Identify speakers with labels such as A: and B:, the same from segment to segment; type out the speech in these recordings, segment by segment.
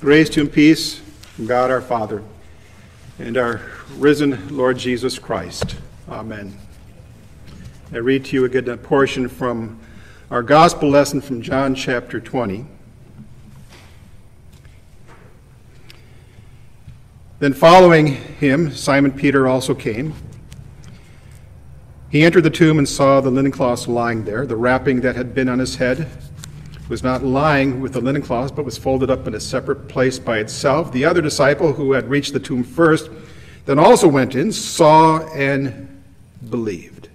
A: Grace to you and peace from God our Father and our risen Lord Jesus Christ. Amen. I read to you again a portion from our gospel lesson from John chapter 20. Then following him, Simon Peter also came. He entered the tomb and saw the linen cloths lying there. The wrapping that had been on his head was not lying with the linen cloths, but was folded up in a separate place by itself. The other disciple, who had reached the tomb first, then also went in, saw, and believed.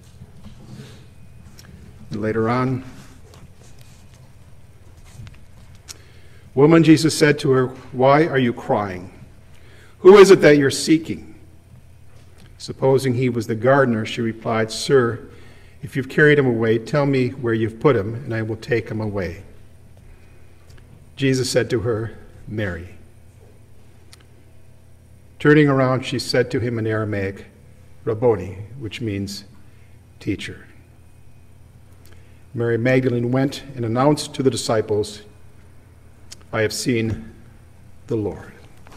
A: And later on, "Woman," Jesus said to her, "why are you crying? Who is it that you're seeking?" Supposing he was the gardener, she replied, "Sir, if you've carried him away, tell me where you've put him, and I will take him away." Jesus said to her, "Mary." Turning around, she said to him in Aramaic, "Rabboni," which means teacher. Mary Magdalene went and announced to the disciples, "I have seen the Lord."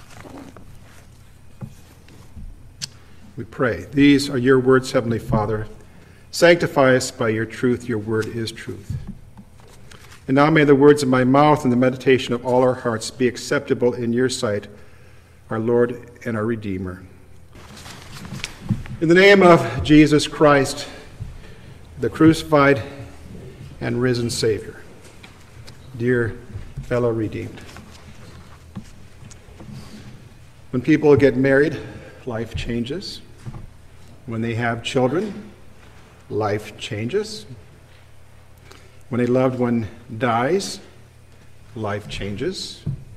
A: We pray. These are your words, Heavenly Father. Sanctify us by your truth. Your word is truth. And now may the words of my mouth and the meditation of all our hearts be acceptable in your sight, our Lord and our Redeemer. In the name of Jesus Christ, the crucified and risen Savior, dear fellow redeemed. When people get married, life changes. When they have children, life changes. When a loved one dies, life changes.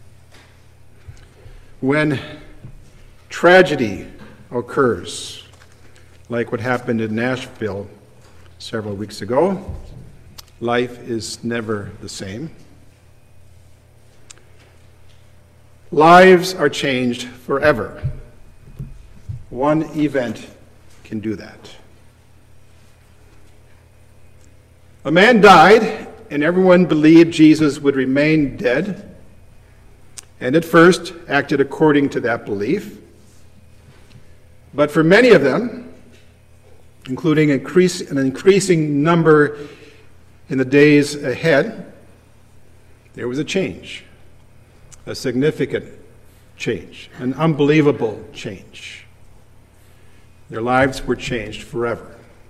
A: When tragedy occurs, like what happened in Nashville several weeks ago, life is never the same. Lives are changed forever. One event can do that. A man died, and everyone believed Jesus would remain dead, and at first acted according to that belief. But for many of them, including an increasing number in the days ahead, there was a change, a significant change, an unbelievable change. Their lives were changed forever.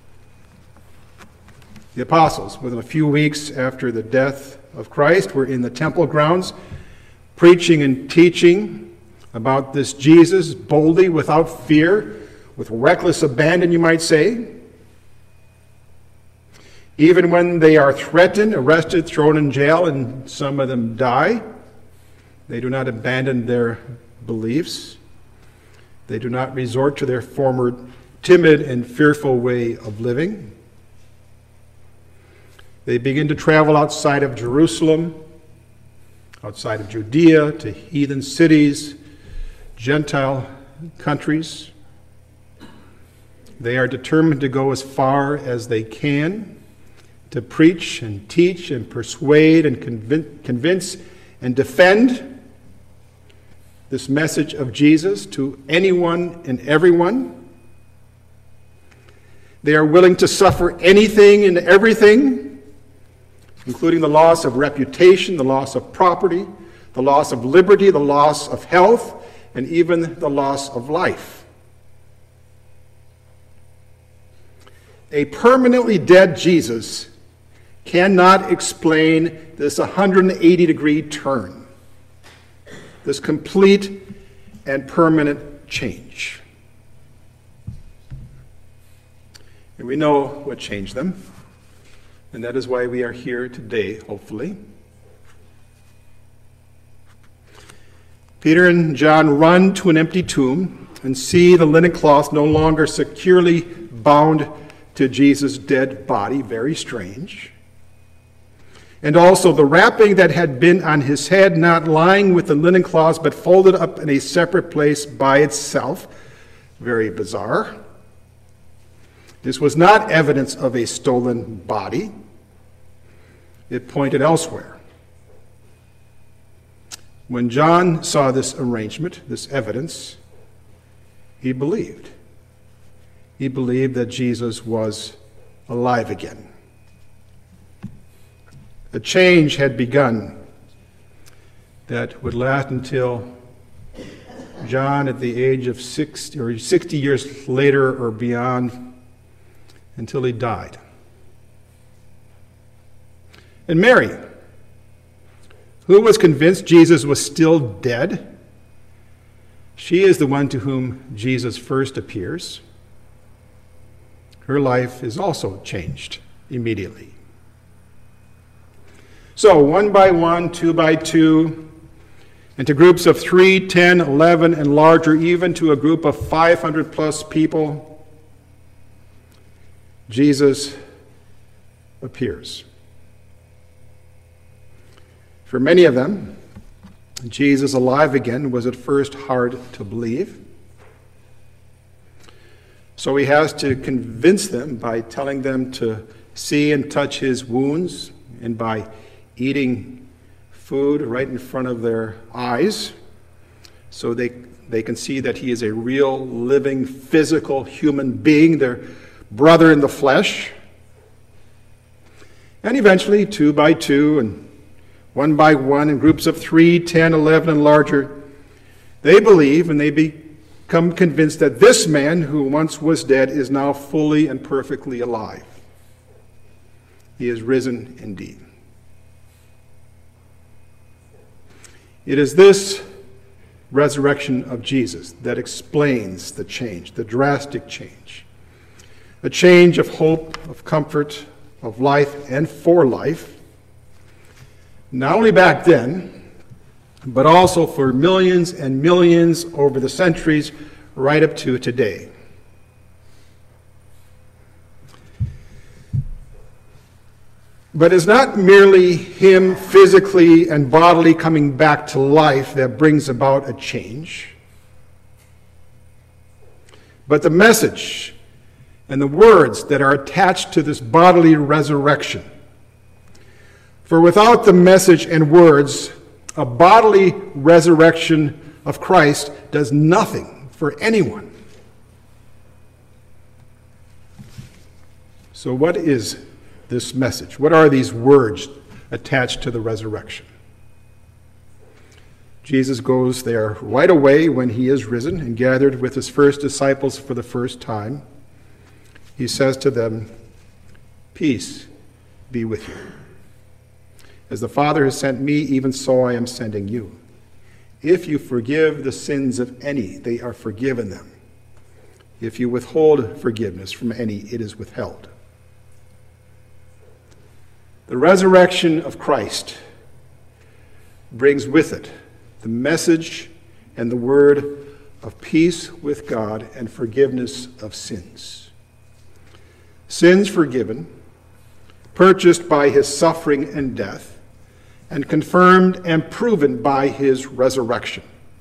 A: The apostles, within a few weeks after the death of Christ, were in the temple grounds preaching and teaching about this Jesus boldly, without fear, with reckless abandon, you might say. Even when they are threatened, arrested, thrown in jail, and some of them die, they do not abandon their beliefs. They do not resort to their former timid and fearful way of living. They begin to travel outside of Jerusalem, outside of Judea, to heathen cities, Gentile countries. They are determined to go as far as they can to preach and teach and persuade and convince and defend this message of Jesus to anyone and everyone. They are willing to suffer anything and everything, including the loss of reputation, the loss of property, the loss of liberty, the loss of health, and even the loss of life. A permanently dead Jesus cannot explain this 180-degree turn, this complete and permanent change. And we know what changed them. And that is why we are here today, hopefully. Peter and John run to an empty tomb and see the linen cloth no longer securely bound to Jesus' dead body. Very strange. And also the wrapping that had been on his head not lying with the linen cloths but folded up in a separate place by itself. Very bizarre. This was not evidence of a stolen body. It pointed elsewhere. When John saw this arrangement, this evidence, he believed. He believed that Jesus was alive again. A change had begun that would last until John, at the age of 60 years later or beyond, until he died. And Mary, who was convinced Jesus was still dead, she is the one to whom Jesus first appears. Her life is also changed immediately. So, one by one, two by two, into groups of 3, 10, 11, and larger, even to a group of 500 plus people, Jesus appears. For many of them, Jesus alive again was at first hard to believe. So he has to convince them by telling them to see and touch his wounds, and by eating food right in front of their eyes so they can see that he is a real, living, physical human being, their brother in the flesh. And eventually, 2 by 2 and 1 by 1, in groups of 3, 10, 11, and larger, they believe and they become convinced that this man who once was dead is now fully and perfectly alive. He is risen indeed. It is this resurrection of Jesus that explains the change, the drastic change. A change of hope, of comfort, of life, and for life. Not only back then, but also for millions and millions over the centuries, right up to today. But it's not merely him physically and bodily coming back to life that brings about a change, but the message and the words that are attached to this bodily resurrection. For without the message and words, a bodily resurrection of Christ does nothing for anyone. So what is this message? What are these words attached to the resurrection? Jesus goes there right away when he is risen and gathered with his first disciples for the first time. He says to them, "Peace be with you. As the Father has sent me, even so I am sending you. If you forgive the sins of any, they are forgiven them. If you withhold forgiveness from any, it is withheld." The resurrection of Christ brings with it the message and the word of peace with God and forgiveness of sins. Sins forgiven, purchased by his suffering and death, and confirmed and proven by his resurrection.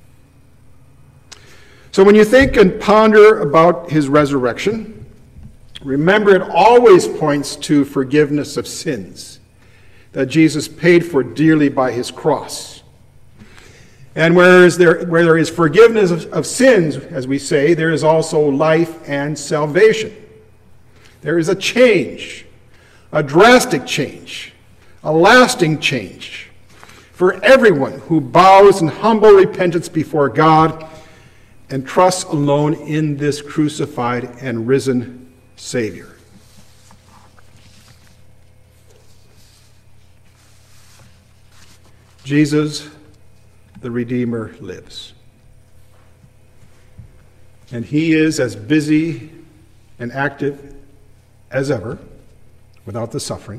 A: So when you think and ponder about his resurrection, remember it always points to forgiveness of sins that Jesus paid for dearly by his cross. And where there is forgiveness of sins, as we say, there is also life and salvation. There is a change, a drastic change, a lasting change for everyone who bows in humble repentance before God and trusts alone in this crucified and risen Savior. Jesus, the Redeemer, lives. And he is as busy and active as ever, without the suffering.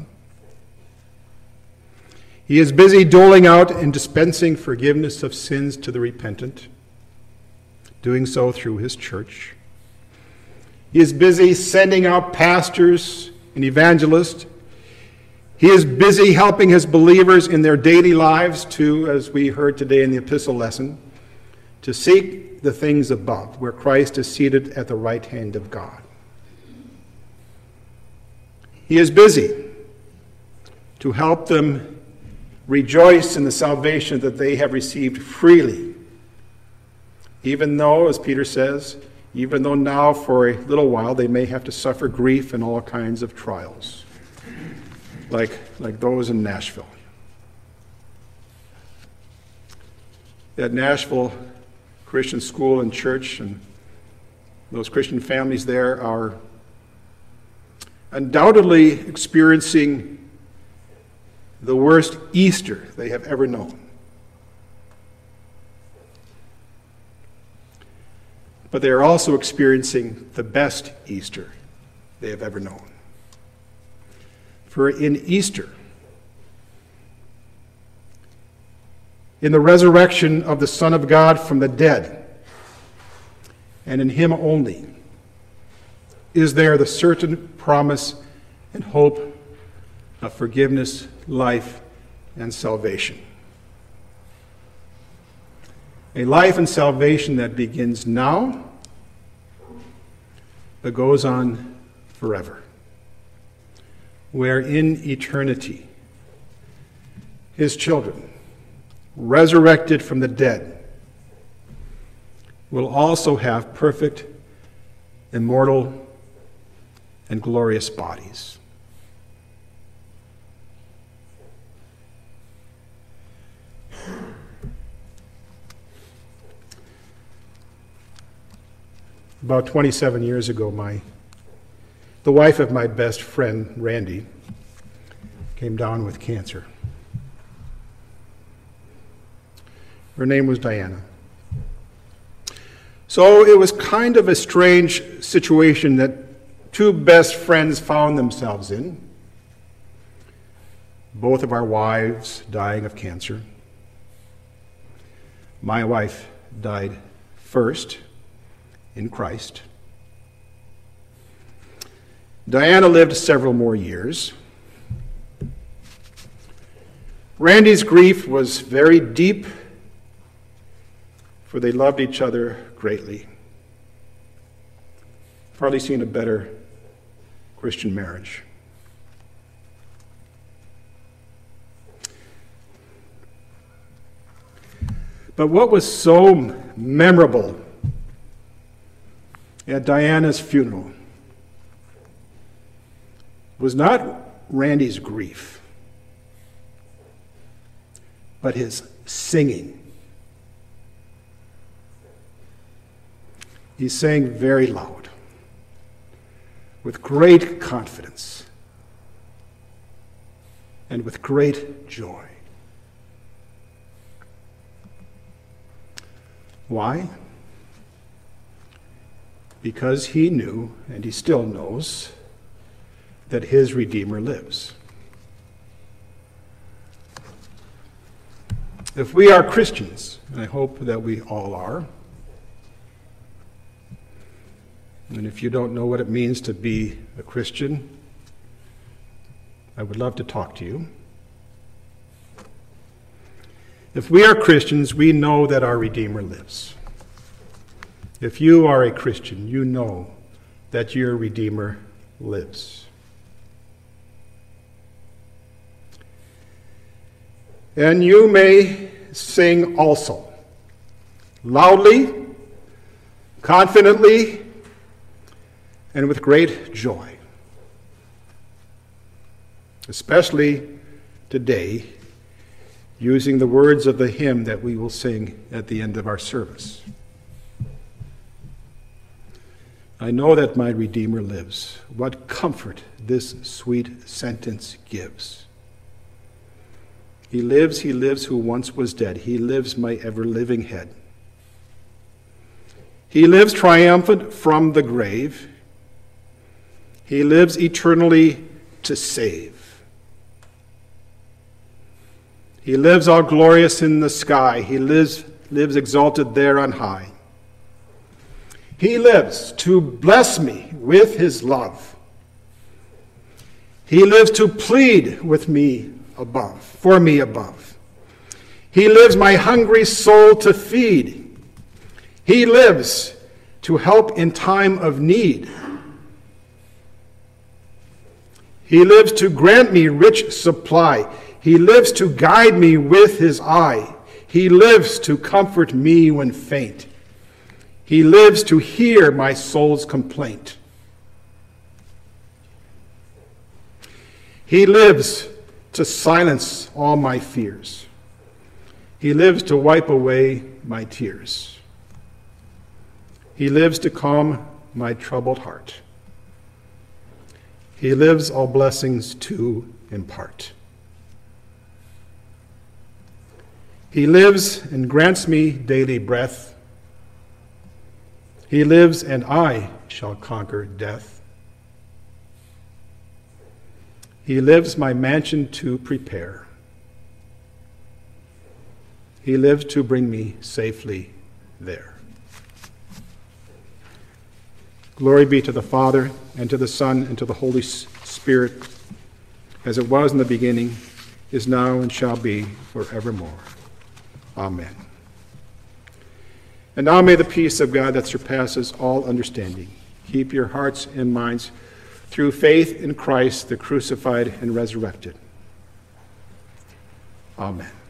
A: He is busy doling out and dispensing forgiveness of sins to the repentant, doing so through his church. He is busy sending out pastors and evangelists. He is busy helping his believers in their daily lives to, as we heard today in the epistle lesson, to seek the things above, where Christ is seated at the right hand of God. He is busy to help them rejoice in the salvation that they have received freely, even though, as Peter says, even though now for a little while they may have to suffer grief and all kinds of trials, like those in Nashville. At Nashville Christian School and Church, and those Christian families there are undoubtedly experiencing the worst Easter they have ever known. But they are also experiencing the best Easter they have ever known. For in Easter, in the resurrection of the Son of God from the dead, and in him only, is there the certain promise and hope of forgiveness, life, and salvation. A life and salvation that begins now, but goes on forever, where in eternity, his children, resurrected from the dead, will also have perfect, immortal, and glorious bodies. About 27 years ago, the wife of my best friend, Randy, came down with cancer. Her name was Diana. So it was kind of a strange situation that two best friends found themselves in. Both of our wives dying of cancer. My wife died first in Christ. Diana lived several more years. Randy's grief was very deep, for they loved each other greatly. I've hardly seen a better Christian marriage. But what was so memorable at Diana's funeral was not Randy's grief, but his singing. He sang very loud, with great confidence, and with great joy. Why? Because he knew, and he still knows, that his Redeemer lives. If we are Christians, and I hope that we all are, and if you don't know what it means to be a Christian, I would love to talk to you. If we are Christians, we know that our Redeemer lives. If you are a Christian, you know that your Redeemer lives. And you may sing also, loudly, confidently, and with great joy. Especially today, using the words of the hymn that we will sing at the end of our service. I know that my Redeemer lives. What comfort this sweet sentence gives. He lives who once was dead. He lives, my ever-living head. He lives triumphant from the grave. He lives eternally to save. He lives all glorious in the sky. He lives exalted there on high. He lives to bless me with his love. He lives to plead with me above, for me above. He lives my hungry soul to feed. He lives to help in time of need. He lives to grant me rich supply. He lives to guide me with his eye. He lives to comfort me when faint. He lives to hear my soul's complaint. He lives to silence all my fears. He lives to wipe away my tears. He lives to calm my troubled heart. He lives all blessings to impart. He lives and grants me daily breath. He lives and I shall conquer death. He lives my mansion to prepare. He lives to bring me safely there. Glory be to the Father, and to the Son, and to the Holy Spirit, as it was in the beginning, is now, and shall be forevermore. Amen. And now may the peace of God that surpasses all understanding keep your hearts and minds through faith in Christ, the crucified and resurrected. Amen.